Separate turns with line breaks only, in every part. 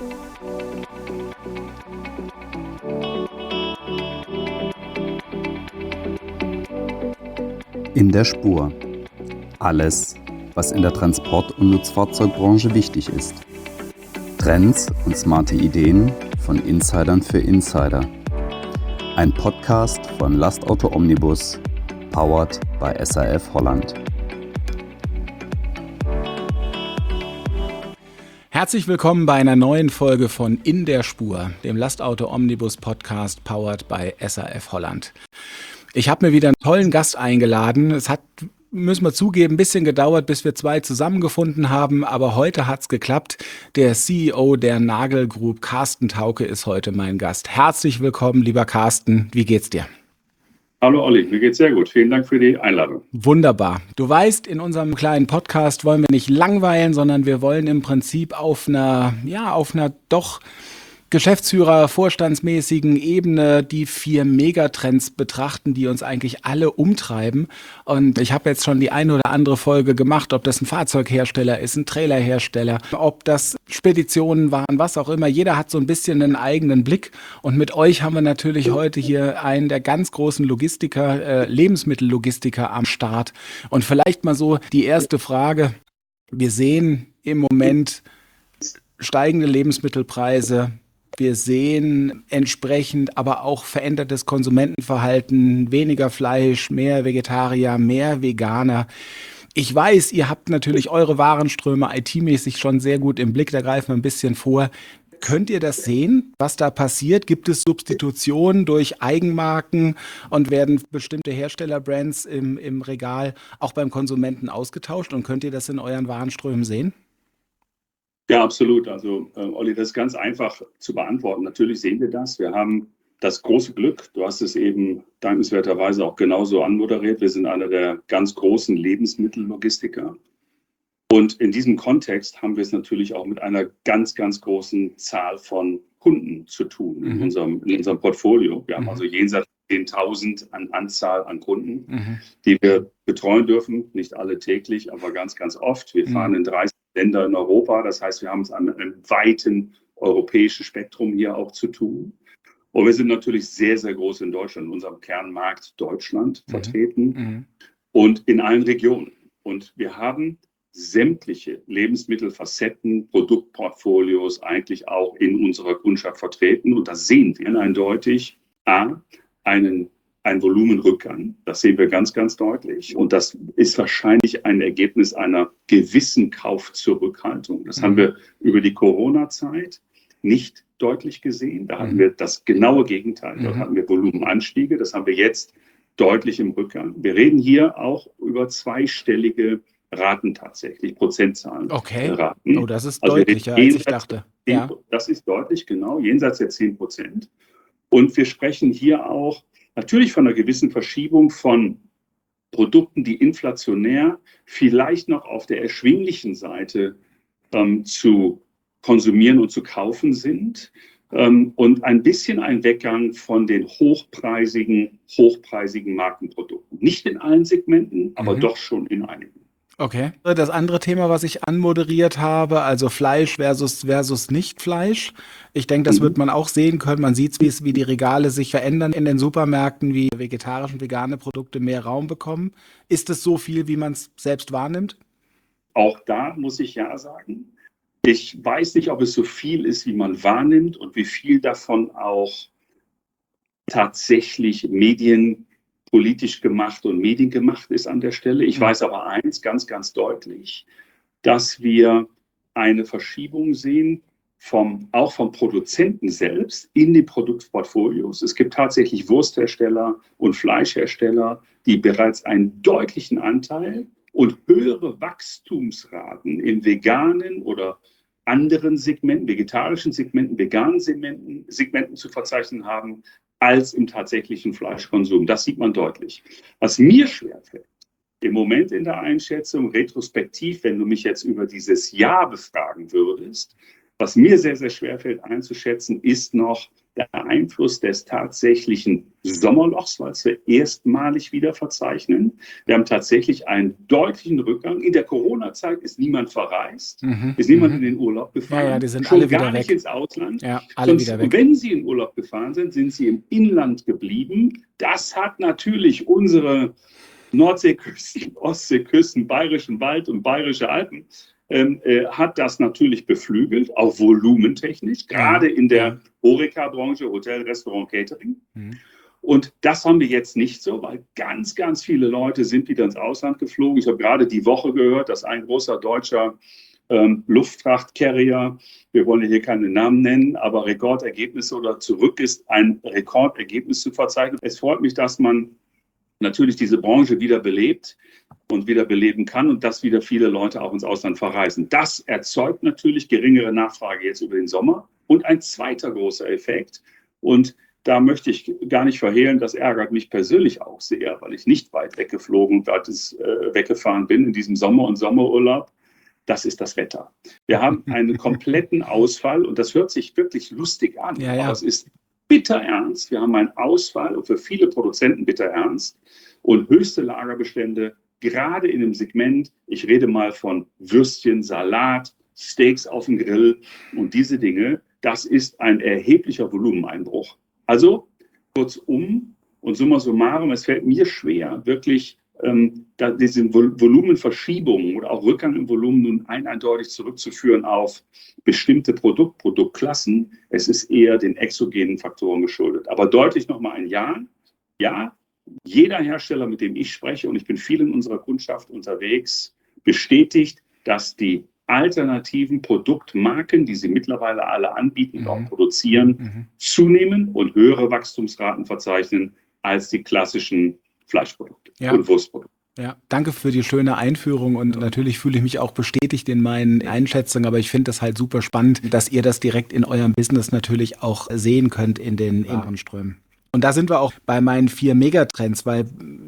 In der Spur. Alles, was in der Transport- und Nutzfahrzeugbranche wichtig ist. Trends und smarte Ideen von Insidern für Insider. Ein Podcast von Lastauto Omnibus, powered by SAF Holland.
Herzlich willkommen bei einer neuen Folge von In der Spur, dem Lastauto Omnibus Podcast, powered by SAF Holland. Ich habe mir wieder einen tollen Gast eingeladen. Es hat, müssen wir zugeben, ein bisschen gedauert, bis wir zwei zusammengefunden haben, aber heute hat's geklappt. Der CEO der Nagel Group, Carsten Thauke, ist heute mein Gast. Herzlich willkommen, lieber Carsten. Wie geht's dir?
Hallo Olli, mir geht's sehr gut. Vielen Dank für die Einladung.
Wunderbar. Du weißt, in unserem kleinen Podcast wollen wir nicht langweilen, sondern wir wollen im Prinzip auf einer doch Geschäftsführer, vorstandsmäßigen Ebene die 4 Megatrends betrachten, die uns eigentlich alle umtreiben. Und ich habe jetzt schon die eine oder andere Folge gemacht, ob das ein Fahrzeughersteller ist, ein Trailerhersteller, ob das Speditionen waren, was auch immer. Jeder hat so ein bisschen einen eigenen Blick. Und mit euch haben wir natürlich heute hier einen der ganz großen Logistiker, Lebensmittellogistiker am Start. Und vielleicht mal so die erste Frage. Wir sehen im Moment steigende Lebensmittelpreise. Wir sehen entsprechend aber auch verändertes Konsumentenverhalten, weniger Fleisch, mehr Vegetarier, mehr Veganer. Ich weiß, ihr habt natürlich eure Warenströme IT-mäßig schon sehr gut im Blick, da greifen wir ein bisschen vor. Könnt ihr das sehen, was da passiert? Gibt es Substitutionen durch Eigenmarken und werden bestimmte Herstellerbrands im Regal auch beim Konsumenten ausgetauscht? Und könnt ihr das in euren Warenströmen sehen?
Ja, absolut. Also Olli, das ist ganz einfach zu beantworten. Natürlich sehen wir das. Wir haben das große Glück, du hast es eben dankenswerterweise auch genauso anmoderiert. Wir sind einer der ganz großen Lebensmittellogistiker. Und in diesem Kontext haben wir es natürlich auch mit einer ganz, ganz großen Zahl von Kunden zu tun in unserem Portfolio. Wir haben also jenseits 10.000 an Anzahl an Kunden, die wir betreuen dürfen. Nicht alle täglich, aber ganz, ganz oft. Wir fahren in 30 Länder in Europa. Das heißt, wir haben es an einem weiten europäischen Spektrum hier auch zu tun. Und wir sind natürlich sehr, sehr groß in Deutschland, in unserem Kernmarkt Deutschland vertreten und in allen Regionen. Und wir haben sämtliche Lebensmittelfacetten, Produktportfolios eigentlich auch in unserer Kundschaft vertreten. Und da sehen wir eindeutig ein Volumenrückgang. Das sehen wir ganz, ganz deutlich. Und das ist wahrscheinlich ein Ergebnis einer gewissen Kaufzurückhaltung. Das haben wir über die Corona-Zeit nicht deutlich gesehen. Da hatten wir das genaue Gegenteil. Da hatten wir Volumenanstiege. Das haben wir jetzt deutlich im Rückgang. Wir reden hier auch über zweistellige Raten tatsächlich, Prozentzahlen.
Okay.
Raten.
Oh, das ist deutlicher, als ich dachte.
Ja. Das ist deutlich, genau, jenseits der 10%. Und wir sprechen hier auch natürlich von einer gewissen Verschiebung von Produkten, die inflationär vielleicht noch auf der erschwinglichen Seite zu konsumieren und zu kaufen sind. Und ein bisschen ein Weggang von den hochpreisigen Markenprodukten. Nicht in allen Segmenten, aber doch schon in einigen.
Okay. Das andere Thema, was ich anmoderiert habe, also Fleisch versus Nicht-Fleisch. Ich denke, das wird man auch sehen können. Man sieht, wie die Regale sich verändern in den Supermärkten, wie vegetarische und vegane Produkte mehr Raum bekommen. Ist es so viel, wie man es selbst wahrnimmt?
Auch da muss ich ja sagen, ich weiß nicht, ob es so viel ist, wie man wahrnimmt und wie viel davon auch tatsächlich politisch gemacht und mediengemacht ist an der Stelle. Ich weiß aber eins ganz, ganz deutlich, dass wir eine Verschiebung sehen, auch vom Produzenten selbst in die Produktportfolios. Es gibt tatsächlich Wursthersteller und Fleischhersteller, die bereits einen deutlichen Anteil und höhere Wachstumsraten in veganen oder anderen Segmenten, vegetarischen Segmenten, veganen Segmenten zu verzeichnen haben, als im tatsächlichen Fleischkonsum. Das sieht man deutlich. Was mir schwerfällt, im Moment in der Einschätzung, retrospektiv, wenn du mich jetzt über dieses Jahr befragen würdest, was mir sehr, sehr schwerfällt einzuschätzen, ist noch der Einfluss des tatsächlichen Sommerlochs, was wir erstmalig wieder verzeichnen. Wir haben tatsächlich einen deutlichen Rückgang. In der Corona-Zeit ist niemand verreist, ist niemand in den Urlaub gefahren.
Ja, die sind
schon
alle wieder
gar nicht
weg.
ins Ausland.
Ja, alle wieder weg.
Wenn sie in Urlaub gefahren sind, sind sie im Inland geblieben. Das hat natürlich unsere Nordseeküsten, Ostseeküsten, Bayerischen Wald und Bayerische Alpen, hat das natürlich beflügelt, auch volumentechnisch, gerade in der HoReCa-Branche, Hotel, Restaurant, Catering. Und das haben wir jetzt nicht so, weil ganz, ganz viele Leute sind wieder ins Ausland geflogen. Ich habe gerade die Woche gehört, dass ein großer deutscher Luftfracht-Carrier, wir wollen hier keine Namen nennen, aber Rekordergebnisse oder zurück ist, ein Rekordergebnis zu verzeichnen. Es freut mich, dass man natürlich diese Branche wieder belebt und wieder beleben kann und dass wieder viele Leute auch ins Ausland verreisen. Das erzeugt natürlich geringere Nachfrage jetzt über den Sommer. Und ein zweiter großer Effekt, und da möchte ich gar nicht verhehlen, das ärgert mich persönlich auch sehr, weil ich nicht weit weggeflogen und weggefahren bin in diesem Sommer und Sommerurlaub. Das ist das Wetter. Wir haben einen kompletten Ausfall und das hört sich wirklich lustig an, aber es ist bitter ernst. Wir haben einen Ausfall und für viele Produzenten bitter ernst und höchste Lagerbestände, gerade in dem Segment, ich rede mal von Würstchen, Salat, Steaks auf dem Grill und diese Dinge, das ist ein erheblicher Volumeneinbruch. Also kurzum und summa summarum, es fällt mir schwer, wirklich diese Volumenverschiebungen oder auch Rückgang im Volumen nun eindeutig zurückzuführen auf bestimmte Produktklassen. Es ist eher den exogenen Faktoren geschuldet. Aber deutlich nochmal ein Ja, jeder Hersteller, mit dem ich spreche, und ich bin viel in unserer Kundschaft unterwegs, bestätigt, dass die alternativen Produktmarken, die sie mittlerweile alle anbieten und auch produzieren, zunehmen und höhere Wachstumsraten verzeichnen als die klassischen Fleischprodukte und Wurstprodukte.
Ja, danke für die schöne Einführung und natürlich fühle ich mich auch bestätigt in meinen Einschätzungen, aber ich finde das halt super spannend, dass ihr das direkt in eurem Business natürlich auch sehen könnt in den Inlandströmen. Und da sind wir auch bei meinen 4 Megatrends, weil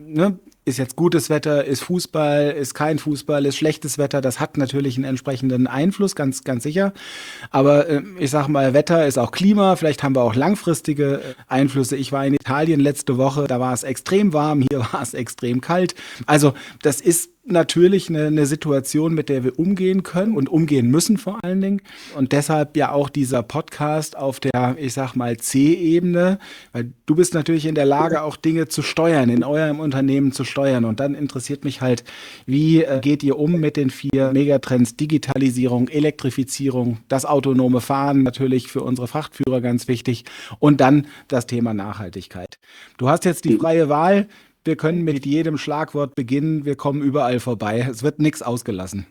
ist jetzt gutes Wetter, ist Fußball, ist kein Fußball, ist schlechtes Wetter. Das hat natürlich einen entsprechenden Einfluss, ganz, ganz sicher. Aber ich sage mal, Wetter ist auch Klima. Vielleicht haben wir auch langfristige Einflüsse. Ich war in Italien letzte Woche, da war es extrem warm, hier war es extrem kalt. Also das ist natürlich eine Situation, mit der wir umgehen können und umgehen müssen vor allen Dingen. Und deshalb ja auch dieser Podcast auf der, ich sag mal, C-Ebene, weil du bist natürlich in der Lage, auch Dinge zu steuern, in eurem Unternehmen zu steuern. Und dann interessiert mich halt, wie geht ihr um mit den 4 Megatrends: Digitalisierung, Elektrifizierung, das autonome Fahren, natürlich für unsere Frachtführer ganz wichtig, und dann das Thema Nachhaltigkeit. Du hast jetzt die freie Wahl. Wir können mit jedem Schlagwort beginnen. Wir kommen überall vorbei. Es wird nichts ausgelassen.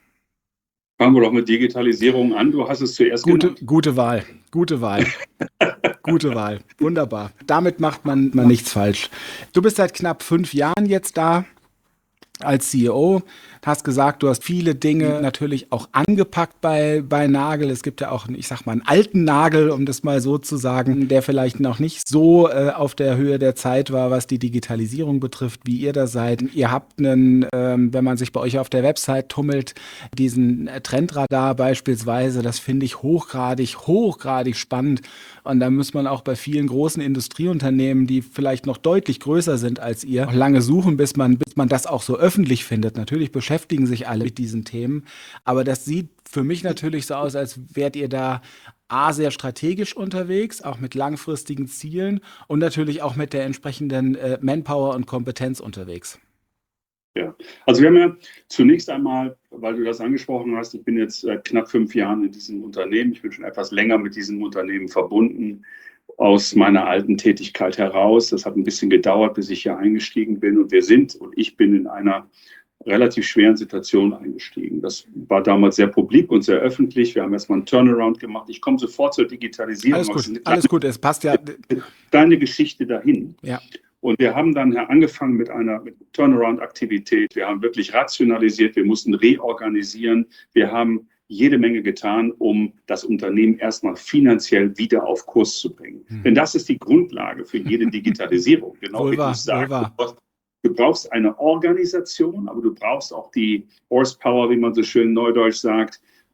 Fangen wir doch mit Digitalisierung an. Du hast es zuerst genannt.
Gute Wahl. Gute Wahl. Gute Wahl. Wunderbar. Damit macht man nichts falsch. Du bist seit knapp 5 Jahren jetzt da als CEO. Hast gesagt, du hast viele Dinge natürlich auch angepackt bei Nagel. Es gibt ja auch, ich sag mal, einen alten Nagel, um das mal so zu sagen, der vielleicht noch nicht so auf der Höhe der Zeit war, was die Digitalisierung betrifft, wie ihr da seid. Ihr habt einen, wenn man sich bei euch auf der Website tummelt, diesen Trendradar beispielsweise, das finde ich hochgradig spannend. Und da muss man auch bei vielen großen Industrieunternehmen, die vielleicht noch deutlich größer sind als ihr, lange suchen, bis man das auch so öffentlich findet. Natürlich beschäftigen sich alle mit diesen Themen, aber das sieht für mich natürlich so aus, als wärt ihr da sehr strategisch unterwegs, auch mit langfristigen Zielen und natürlich auch mit der entsprechenden Manpower und Kompetenz unterwegs.
Ja, also wir haben ja zunächst einmal, weil du das angesprochen hast, ich bin jetzt seit knapp 5 Jahren in diesem Unternehmen. Ich bin schon etwas länger mit diesem Unternehmen verbunden, aus meiner alten Tätigkeit heraus. Das hat ein bisschen gedauert, bis ich hier eingestiegen bin. Und ich bin in einer relativ schweren Situation eingestiegen. Das war damals sehr publik und sehr öffentlich. Wir haben erstmal einen Turnaround gemacht. Ich komme sofort zur Digitalisierung.
Alles gut, es passt ja.
Deine Geschichte dahin.
Ja.
Und wir haben dann angefangen mit Turnaround-Aktivität. Wir haben wirklich rationalisiert, wir mussten reorganisieren. Wir haben jede Menge getan, um das Unternehmen erstmal finanziell wieder auf Kurs zu bringen. Denn das ist die Grundlage für jede Digitalisierung. Genau wie du sagst. Du brauchst eine Organisation, aber du brauchst auch die Horsepower, wie man so schön neudeutsch sagt,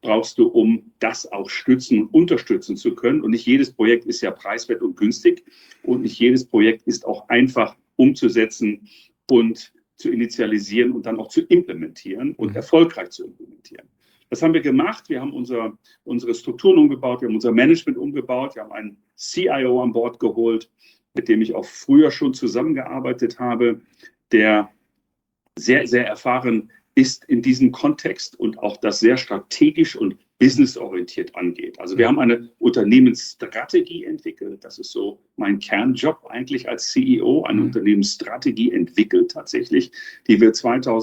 brauchst du, um das auch stützen und unterstützen zu können. Und nicht jedes Projekt ist ja preiswert und günstig und nicht jedes Projekt ist auch einfach umzusetzen und zu initialisieren und dann auch zu implementieren und erfolgreich zu implementieren. Das haben wir gemacht. Wir haben unsere Strukturen umgebaut, wir haben unser Management umgebaut, wir haben einen CIO an Bord geholt, mit dem ich auch früher schon zusammengearbeitet habe, der sehr, sehr erfahren ist in diesem Kontext und auch das sehr strategisch und businessorientiert angeht. Also wir haben eine Unternehmensstrategie entwickelt. Das ist so mein Kernjob eigentlich als CEO, eine Unternehmensstrategie entwickelt tatsächlich, die wir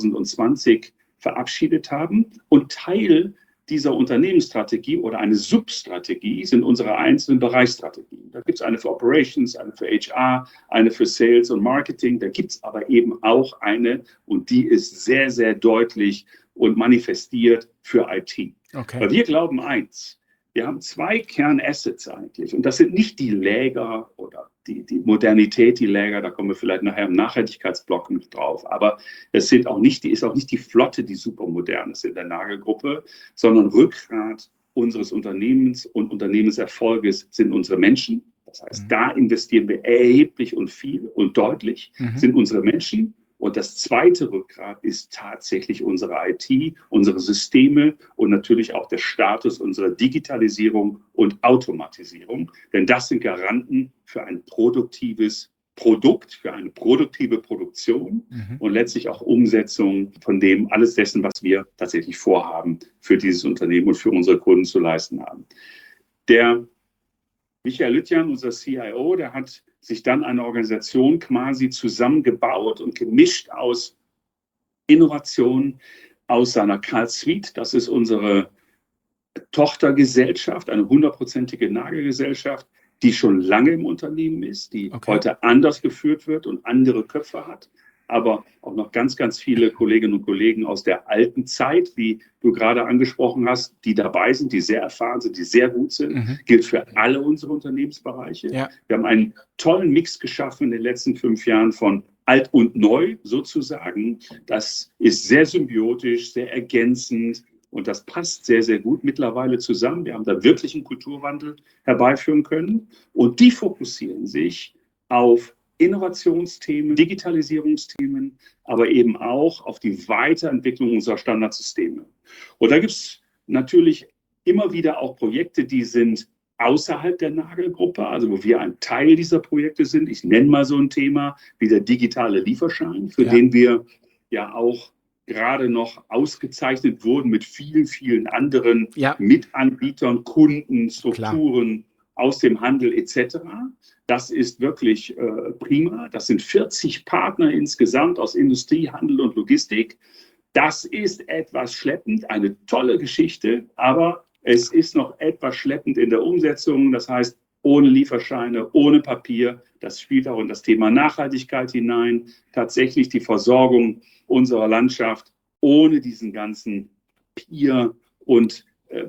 2020 verabschiedet haben. Und Teil dieser Unternehmensstrategie oder eine Substrategie sind unsere einzelnen Bereichsstrategien. Da gibt es eine für Operations, eine für HR, eine für Sales und Marketing. Da gibt es aber eben auch eine, und die ist sehr, sehr deutlich und manifestiert für IT.
Okay.
Weil wir glauben eins, wir haben zwei Kernassets eigentlich. Und das sind nicht die Läger oder die Modernität, die Läger, da kommen wir vielleicht nachher im Nachhaltigkeitsblock mit drauf. Aber es ist auch nicht die Flotte, die supermodern ist in der Nagelgruppe, sondern Rückgrat unseres Unternehmens und Unternehmenserfolges sind unsere Menschen. Das heißt, da investieren wir erheblich und viel und deutlich, sind unsere Menschen. Und das zweite Rückgrat ist tatsächlich unsere IT, unsere Systeme und natürlich auch der Status unserer Digitalisierung und Automatisierung. Denn das sind Garanten für ein produktives Produkt, für eine produktive Produktion und letztlich auch Umsetzung von alles dessen, was wir tatsächlich vorhaben, für dieses Unternehmen und für unsere Kunden zu leisten haben. Der Michael Lüttjan, unser CIO, der hat sich dann eine Organisation quasi zusammengebaut und gemischt aus Innovation, aus seiner Carl Suite, das ist unsere Tochtergesellschaft, eine 100%ige Nagelgesellschaft, die schon lange im Unternehmen ist, die heute anders geführt wird und andere Köpfe hat, aber auch noch ganz, ganz viele Kolleginnen und Kollegen aus der alten Zeit, wie du gerade angesprochen hast, die dabei sind, die sehr erfahren sind, die sehr gut sind. Gilt für alle unsere Unternehmensbereiche. Ja. Wir haben einen tollen Mix geschaffen in den letzten 5 Jahren von alt und neu sozusagen. Das ist sehr symbiotisch, sehr ergänzend und das passt sehr, sehr gut mittlerweile zusammen. Wir haben da wirklich einen Kulturwandel herbeiführen können und die fokussieren sich auf Innovationsthemen, Digitalisierungsthemen, aber eben auch auf die Weiterentwicklung unserer Standardsysteme. Und da gibt es natürlich immer wieder auch Projekte, die sind außerhalb der Nagelgruppe, also wo wir ein Teil dieser Projekte sind. Ich nenne mal so ein Thema wie der digitale Lieferschein, für den wir ja auch gerade noch ausgezeichnet wurden mit vielen, vielen anderen Mitanbietern, Kunden, Strukturen aus dem Handel etc. Das ist wirklich prima. Das sind 40 Partner insgesamt aus Industrie, Handel und Logistik. Das ist etwas schleppend, eine tolle Geschichte, aber es ist noch etwas schleppend in der Umsetzung. Das heißt, ohne Lieferscheine, ohne Papier. Das spielt auch in das Thema Nachhaltigkeit hinein. Tatsächlich die Versorgung unserer Landschaft ohne diesen ganzen Papier und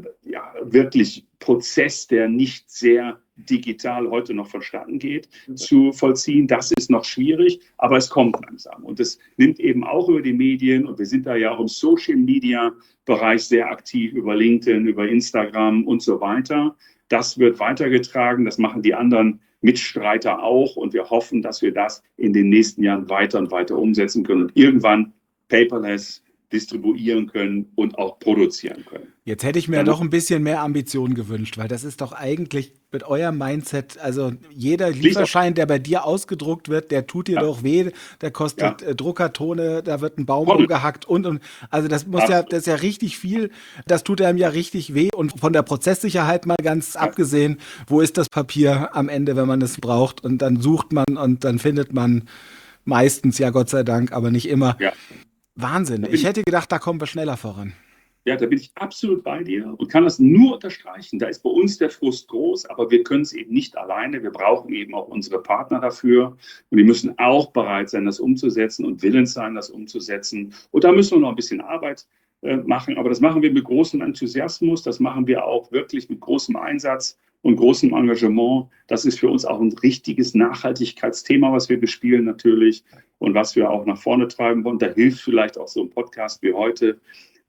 wirklich Prozess, der nicht sehr digital heute noch vonstatten geht, zu vollziehen. Das ist noch schwierig, aber es kommt langsam. Und es nimmt eben auch über die Medien, und wir sind da ja auch im Social-Media-Bereich sehr aktiv, über LinkedIn, über Instagram und so weiter. Das wird weitergetragen, das machen die anderen Mitstreiter auch. Und wir hoffen, dass wir das in den nächsten Jahren weiter und weiter umsetzen können und irgendwann paperless distribuieren können und auch produzieren können.
Jetzt hätte ich mir doch ein bisschen mehr Ambition gewünscht, weil das ist doch eigentlich mit eurem Mindset, also jeder Lieferschein, der bei dir ausgedruckt wird, der tut dir doch weh, der kostet Druckertone, da wird ein Baum umgehackt und also das ist ja richtig viel, das tut einem ja richtig weh und von der Prozesssicherheit mal ganz abgesehen, wo ist das Papier am Ende, wenn man es braucht und dann sucht man und dann findet man meistens, ja Gott sei Dank, aber nicht immer. Ja. Wahnsinn. Ich hätte gedacht, da kommen wir schneller voran.
Ja, da bin ich absolut bei dir und kann das nur unterstreichen. Da ist bei uns der Frust groß, aber wir können es eben nicht alleine. Wir brauchen eben auch unsere Partner dafür. Und die müssen auch bereit sein, das umzusetzen und willens sein, das umzusetzen. Und da müssen wir noch ein bisschen Arbeit machen. Aber das machen wir mit großem Enthusiasmus. Das machen wir auch wirklich mit großem Einsatz und großem Engagement. Das ist für uns auch ein richtiges Nachhaltigkeitsthema, was wir bespielen natürlich und was wir auch nach vorne treiben wollen. Da hilft vielleicht auch so ein Podcast wie heute,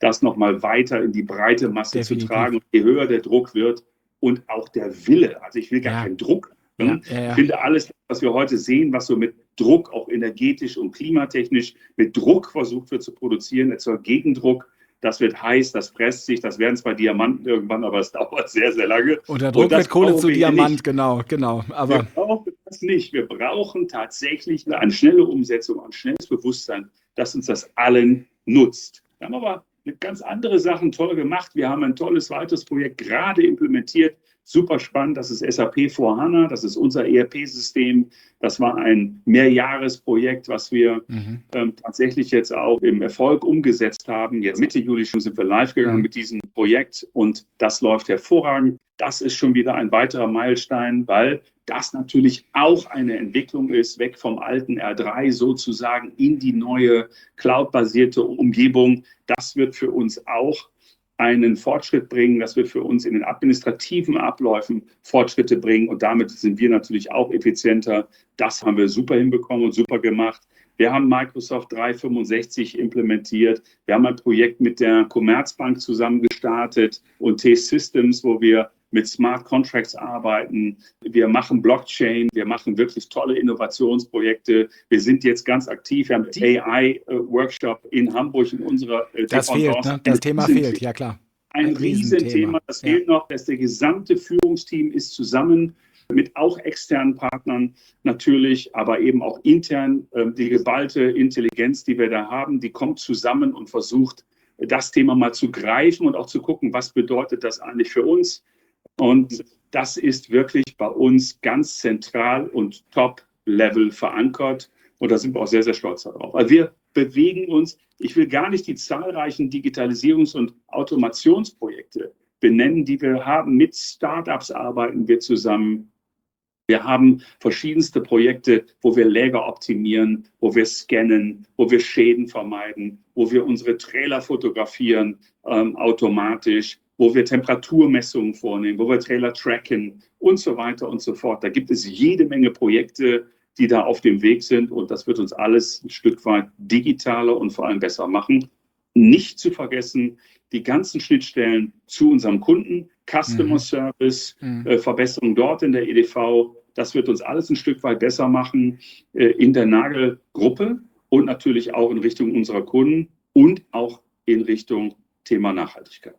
das nochmal weiter in die breite Masse
Definitiv.
zu tragen. Und je höher der Druck wird und auch der Wille, also ich will gar
Ja.
keinen Druck.
Ja.
Ich finde alles, was wir heute sehen, was so mit Druck, auch energetisch und klimatechnisch, mit Druck versucht wird zu produzieren, erzeugt Gegendruck. Das wird heiß, das presst sich, das werden zwar Diamanten irgendwann, aber es dauert sehr, sehr lange.
Unter Druck wird Kohle zu Diamant, genau. Aber
wir brauchen das nicht. Wir brauchen tatsächlich eine schnelle Umsetzung, ein schnelles Bewusstsein, dass uns das allen nutzt. Wir haben aber ganz andere Sachen toll gemacht. Wir haben ein tolles weiteres Projekt gerade implementiert. Super spannend, das ist SAP S/4HANA, das ist unser ERP-System. Das war ein Mehrjahresprojekt, was wir tatsächlich jetzt auch im Erfolg umgesetzt haben. Jetzt Mitte Juli schon sind wir live gegangen mit diesem Projekt und das läuft hervorragend. Das ist schon wieder ein weiterer Meilenstein, weil das natürlich auch eine Entwicklung ist, weg vom alten R3 sozusagen in die neue cloud-basierte Umgebung. Das wird für uns auch einen Fortschritt bringen, das wird für uns in den administrativen Abläufen Fortschritte bringen und damit sind wir natürlich auch effizienter. Das haben wir super hinbekommen und super gemacht. Wir haben Microsoft 365 implementiert. Wir haben ein Projekt mit der Commerzbank zusammen gestartet und T-Systems, wo wir mit Smart Contracts arbeiten. Wir machen Blockchain. Wir machen wirklich tolle Innovationsprojekte. Wir sind jetzt ganz aktiv. Wir haben einen AI-Workshop in Hamburg in unserer
Das fehlt, ne? Das Thema fehlt, ja klar.
Ein Riesenthema. Das fehlt noch, dass der gesamte Führungsteam ist zusammen mit auch externen Partnern natürlich, aber eben auch intern. Die geballte Intelligenz, die wir da haben, die kommt zusammen und versucht, das Thema mal zu greifen und auch zu gucken, was bedeutet das eigentlich für uns. Und das ist wirklich bei uns ganz zentral und top-level verankert. Und da sind wir auch sehr, sehr stolz darauf. Also wir bewegen uns, ich will gar nicht die zahlreichen Digitalisierungs- und Automationsprojekte benennen, die wir haben. Mit Startups arbeiten wir zusammen. Wir haben verschiedenste Projekte, wo wir Läger optimieren, wo wir scannen, wo wir Schäden vermeiden, wo wir unsere Trailer fotografieren automatisch, wo wir Temperaturmessungen vornehmen, wo wir Trailer tracken und so weiter und so fort. Da gibt es jede Menge Projekte, die da auf dem Weg sind und das wird uns alles ein Stück weit digitaler und vor allem besser machen. Nicht zu vergessen, die ganzen Schnittstellen zu unserem Kunden, Customer Service, Verbesserung dort in der EDV, das wird uns alles ein Stück weit besser machen in der Nagelgruppe und natürlich auch in Richtung unserer Kunden und auch in Richtung Thema Nachhaltigkeit.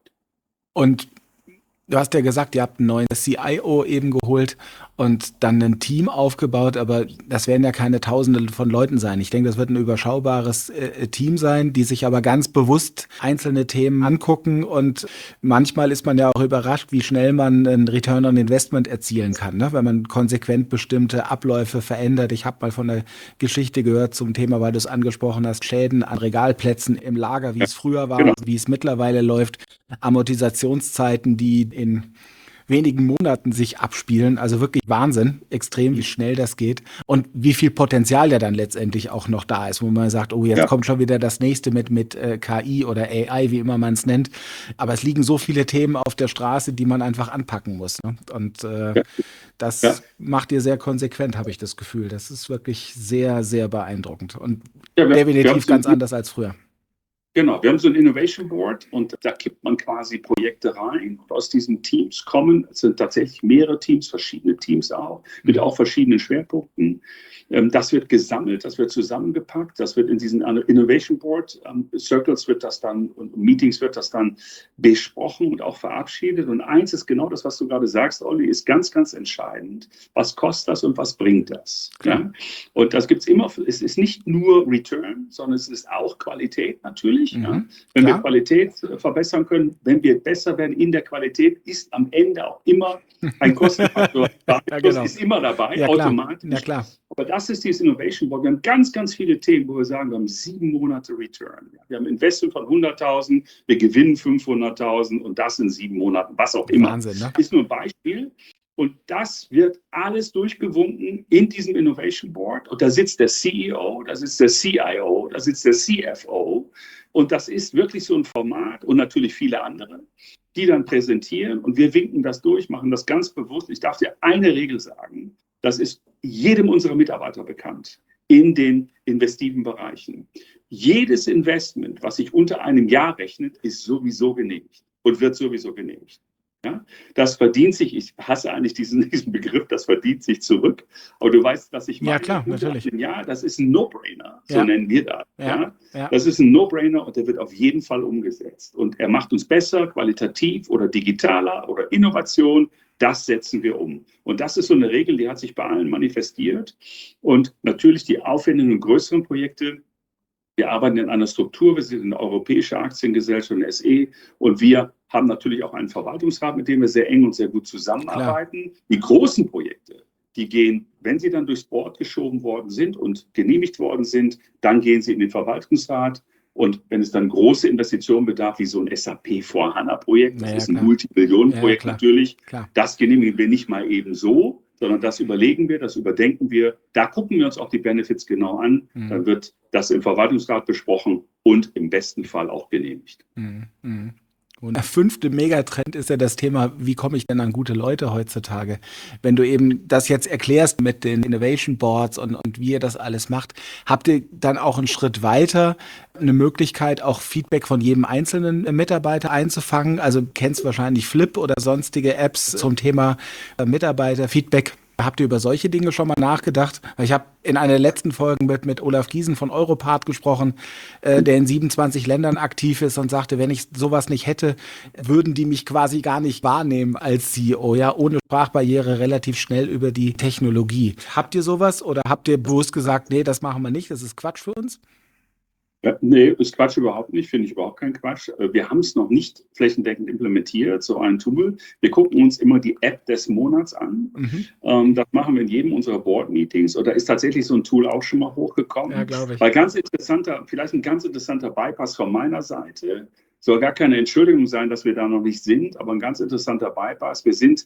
Und du hast ja gesagt, ihr habt einen neuen CIO eben geholt und dann ein Team aufgebaut, aber das werden ja keine Tausende von Leuten sein. Ich denke, das wird ein überschaubares Team sein, die sich aber ganz bewusst einzelne Themen angucken und manchmal ist man ja auch überrascht, wie schnell man einen Return on Investment erzielen kann, ne? Wenn man konsequent bestimmte Abläufe verändert. Ich habe mal von der Geschichte gehört zum Thema, weil du es angesprochen hast, Schäden an Regalplätzen im Lager, wie es früher war,
Genau.
wie es mittlerweile läuft, Amortisationszeiten, die in wenigen Monaten sich abspielen. Also wirklich Wahnsinn, extrem, wie schnell das geht und wie viel Potenzial ja dann letztendlich auch noch da ist, wo man sagt, oh, jetzt kommt schon wieder das nächste mit KI oder AI, wie immer man es nennt. Aber es liegen so viele Themen auf der Straße, die man einfach anpacken muss. Ne? Und das macht ihr sehr konsequent, habe ich das Gefühl. Das ist wirklich sehr, sehr beeindruckend und definitiv ganz anders als früher.
Genau, wir haben so ein Innovation Board und da kippt man quasi Projekte rein. Und aus diesen Teams kommen, es sind tatsächlich mehrere Teams, verschiedene Teams auch, mit auch verschiedenen Schwerpunkten. Das wird gesammelt, das wird zusammengepackt, das wird in diesen Innovation Board Circles wird das dann und Meetings wird das dann besprochen und auch verabschiedet. Und eins ist genau das, was du gerade sagst, Olli, ist ganz, ganz entscheidend. Was kostet das und was bringt das? Ja? Und das gibt es immer, es ist nicht nur Return, sondern es ist auch Qualität natürlich. Ja? Wenn wir Qualität verbessern können, wenn wir besser werden in der Qualität, ist am Ende auch immer ein Kostenfaktor. Das ist immer dabei, automatisch.
Ja, klar.
Aber das ist dieses Innovation Board. Wir haben ganz, ganz viele Themen, wo wir sagen, wir haben 7 Monate Return. Wir haben ein Investment von 100.000, wir gewinnen 500.000 und das in 7 Monaten, was auch immer.
Wahnsinn, ne?
Ist nur ein Beispiel. Und das wird alles durchgewunken in diesem Innovation Board. Und da sitzt der CEO, da sitzt der CIO, da sitzt der CFO. Und das ist wirklich so ein Format und natürlich viele andere, die dann präsentieren. Und wir winken das durch, machen das ganz bewusst. Ich darf dir eine Regel sagen. Das ist jedem unserer Mitarbeiter bekannt in den investiven Bereichen. jedes Investment, was sich unter einem Jahr rechnet, ist sowieso genehmigt und wird sowieso genehmigt. Ja? Das verdient sich, ich hasse eigentlich diesen Begriff, das verdient sich zurück. Aber du weißt, was ich meine.
Ja, klar, natürlich.
Ja, das ist ein No-Brainer, so nennen wir das.
Ja.
Das ist ein No-Brainer und der wird auf jeden Fall umgesetzt. Und er macht uns besser, qualitativ oder digitaler oder Innovation. Das setzen wir um. Und das ist so eine Regel, die hat sich bei allen manifestiert. Und natürlich die aufwendigen und größeren Projekte. Wir arbeiten in einer Struktur, wir sind eine europäische Aktiengesellschaft, eine SE, und wir haben natürlich auch einen Verwaltungsrat, mit dem wir sehr eng und sehr gut zusammenarbeiten. Klar. Die großen Projekte, die gehen, wenn sie dann durchs Board geschoben worden sind und genehmigt worden sind, dann gehen sie in den Verwaltungsrat. Und wenn es dann große Investitionen bedarf, wie so ein SAP-4HANA-Projekt, das ist ein Multimillionen-Projekt natürlich, das genehmigen wir nicht mal eben so, sondern das überlegen wir, das überdenken wir. Da gucken wir uns auch die Benefits genau an. Dann wird das im Verwaltungsrat besprochen und im besten Fall auch genehmigt.
Und der 5. Megatrend ist ja das Thema, wie komme ich denn an gute Leute heutzutage? Wenn du eben das jetzt erklärst mit den Innovation Boards und wie ihr das alles macht, habt ihr dann auch einen Schritt weiter eine Möglichkeit, auch Feedback von jedem einzelnen Mitarbeiter einzufangen? Also kennst wahrscheinlich Flip oder sonstige Apps zum Thema Mitarbeiterfeedback. Habt ihr über solche Dinge schon mal nachgedacht? Ich habe in einer der letzten Folgen mit Olaf Giesen von Europart gesprochen, der in 27 Ländern aktiv ist und sagte, wenn ich sowas nicht hätte, würden die mich quasi gar nicht wahrnehmen als CEO, ja, ohne Sprachbarriere relativ schnell über die Technologie. Habt ihr sowas oder habt ihr bewusst gesagt, nee, das machen wir nicht, das ist Quatsch für uns?
Ja, nee, ist Quatsch überhaupt nicht, finde ich überhaupt keinen Quatsch. Wir haben es noch nicht flächendeckend implementiert, so ein Tool. Wir gucken uns immer die App des Monats an. Das machen wir in jedem unserer Board-Meetings. Und da ist tatsächlich so ein Tool auch schon mal hochgekommen.
Ja, glaube ich.
Weil vielleicht ein ganz interessanter Bypass von meiner Seite. Soll gar keine Entschuldigung sein, dass wir da noch nicht sind, aber ein ganz interessanter Bypass. Wir sind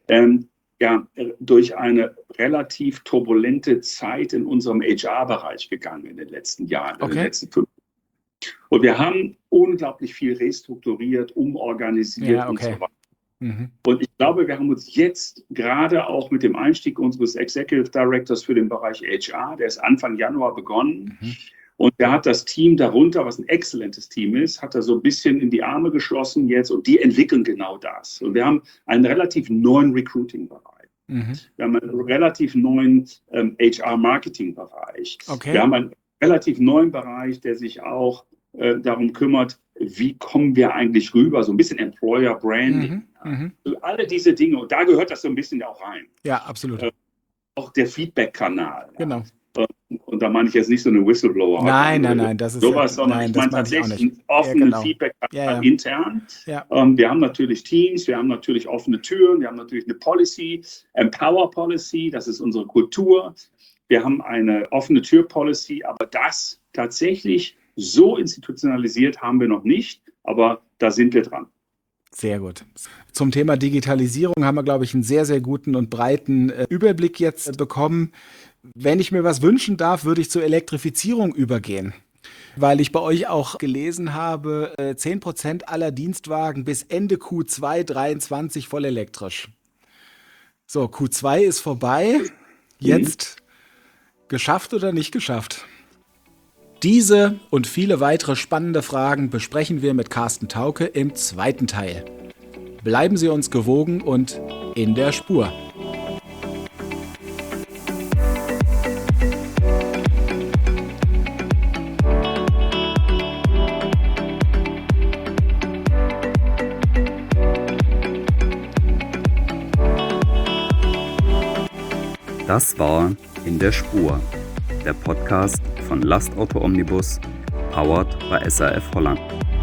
durch eine relativ turbulente Zeit in unserem HR-Bereich gegangen in den letzten Jahren, in den letzten 5 Jahren. Und wir haben unglaublich viel restrukturiert, umorganisiert und so weiter. Und ich glaube, wir haben uns jetzt gerade auch mit dem Einstieg unseres Executive Directors für den Bereich HR, der ist Anfang Januar begonnen, und der hat das Team darunter, was ein exzellentes Team ist, hat er so ein bisschen in die Arme geschlossen jetzt, und die entwickeln genau das. Und wir haben einen relativ neuen Recruiting-Bereich. Wir haben einen relativ neuen HR-Marketing-Bereich. Wir haben einen relativ neuen Bereich, der sich auch darum kümmert, wie kommen wir eigentlich rüber, so ein bisschen Employer-Branding. Also alle diese Dinge, und da gehört das so ein bisschen auch rein.
Ja, absolut.
Auch der Feedback-Kanal.
Genau.
Und da meine ich jetzt nicht so eine Whistleblower.
Nein, das ist
sowas, sondern ich meine tatsächlich einen offenen Feedback intern. Wir haben natürlich Teams, wir haben natürlich offene Türen, wir haben natürlich eine Policy, Empower Policy, das ist unsere Kultur. Wir haben eine offene Tür-Policy, aber das tatsächlich so institutionalisiert haben wir noch nicht, aber da sind wir dran.
Sehr gut. Zum Thema Digitalisierung haben wir, glaube ich, einen sehr, sehr guten und breiten Überblick jetzt bekommen. Wenn ich mir was wünschen darf, würde ich zur Elektrifizierung übergehen, weil ich bei euch auch gelesen habe, 10% aller Dienstwagen bis Ende Q2 23 voll elektrisch. So, Q2 ist vorbei. Jetzt geschafft oder nicht geschafft? Diese und viele weitere spannende Fragen besprechen wir mit Carsten Thauke im zweiten Teil. Bleiben Sie uns gewogen und in der Spur.
Das war In der Spur, der Podcast von Lastauto Omnibus, powered by SAF Holland.